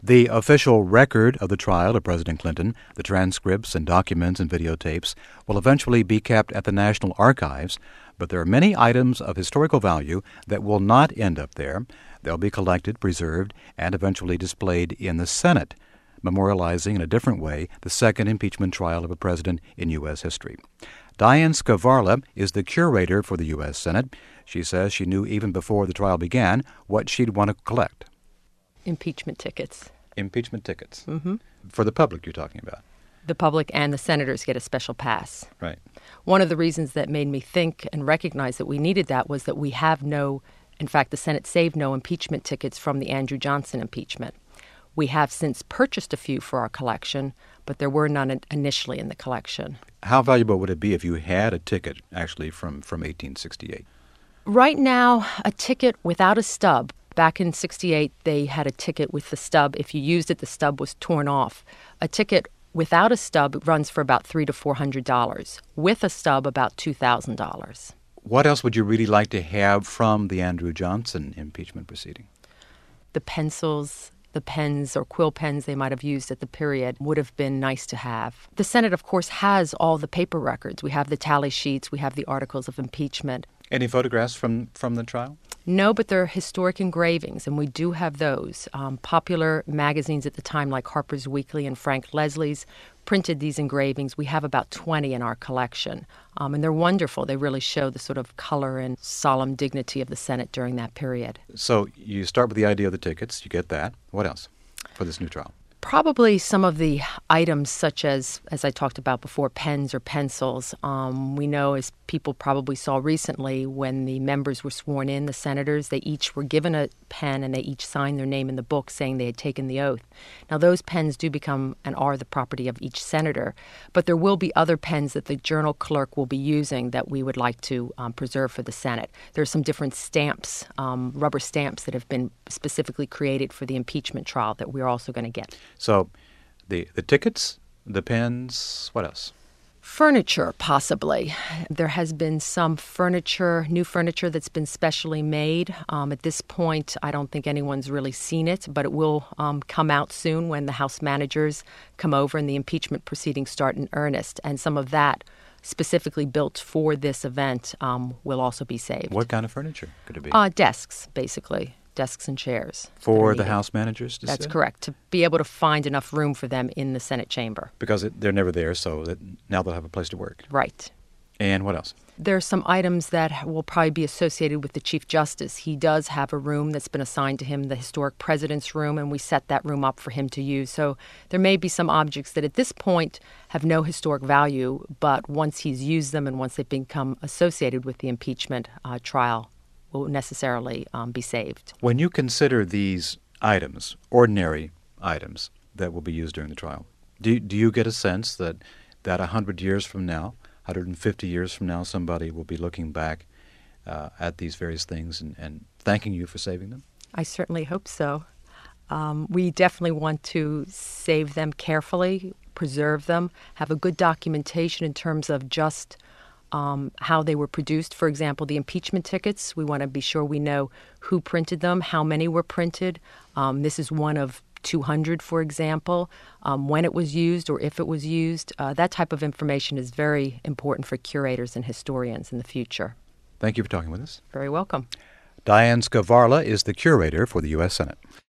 The official record of the trial of President Clinton, the transcripts and documents and videotapes, will eventually be kept at the National Archives, but there are many items of historical value that will not end up there. They'll be collected, preserved, and eventually displayed in the Senate, memorializing in a different way the second impeachment trial of a president in U.S. history. Diane Skvarla is the curator for the U.S. Senate. She says she knew even before the trial began what she'd want to collect. Impeachment tickets. Impeachment tickets. Mm-hmm. For the public you're talking about. The public and the senators get a special pass. Right. One of the reasons that made me think and recognize that we needed that was that we have in fact, the Senate saved no impeachment tickets from the Andrew Johnson impeachment. We have since purchased a few for our collection, but there were none initially in the collection. How valuable would it be if you had a ticket actually from 1868? Right now, a ticket without a stub. Back in 1968, they had a ticket with the stub. If you used it, the stub was torn off. A ticket without a stub runs for about $300 to $400. With a stub, about $2,000. What else would you really like to have from the Andrew Johnson impeachment proceeding? The pencils, the pens or quill pens they might have used at the period would have been nice to have. The Senate, of course, has all the paper records. We have the tally sheets. We have the articles of impeachment. Any photographs from the trial? No, but they're historic engravings, and we do have those. Popular magazines at the time, like Harper's Weekly and Frank Leslie's, printed these engravings. We have about 20 in our collection, and they're wonderful. They really show the sort of color and solemn dignity of the Senate during that period. So you start with the idea of the tickets. You get that. What else for this new trial? Probably some of the items such as I talked about before, pens or pencils. We know, as people probably saw recently, when the members were sworn in, the senators, they each were given a pen and they each signed their name in the book saying they had taken the oath. Now, those pens do become and are the property of each senator, but there will be other pens that the journal clerk will be using that we would like to preserve for the Senate. There are some different stamps, rubber stamps that have been specifically created for the impeachment trial that we're also going to get. So the tickets, the pens, what else? Furniture, possibly. There has been some new furniture that's been specially made. At this point, I don't think anyone's really seen it, but it will come out soon when the House managers come over and the impeachment proceedings start in earnest. And some of that, specifically built for this event, will also be saved. What kind of furniture could it be? Desks, basically. Desks and chairs. For the House managers to sit? That's correct, to be able to find enough room for them in the Senate chamber. Because they're never there, so that now they'll have a place to work. Right. And what else? There are some items that will probably be associated with the Chief Justice. He does have a room that's been assigned to him, the Historic President's Room, and we set that room up for him to use. So there may be some objects that at this point have no historic value, but once he's used them and once they've become associated with the impeachment trial, will necessarily be saved. When you consider these items, ordinary items that will be used during the trial, do you get a sense that 100 years from now, 150 years from now, somebody will be looking back at these various things and thanking you for saving them? I certainly hope so. We definitely want to save them carefully, preserve them, have a good documentation in terms of just how they were produced. For example, the impeachment tickets, we want to be sure we know who printed them, how many were printed. This is one of 200, for example, when it was used or if it was used. That type of information is very important for curators and historians in the future. Thank you for talking with us. Very welcome. Diane Skvarla is the curator for the U.S. Senate.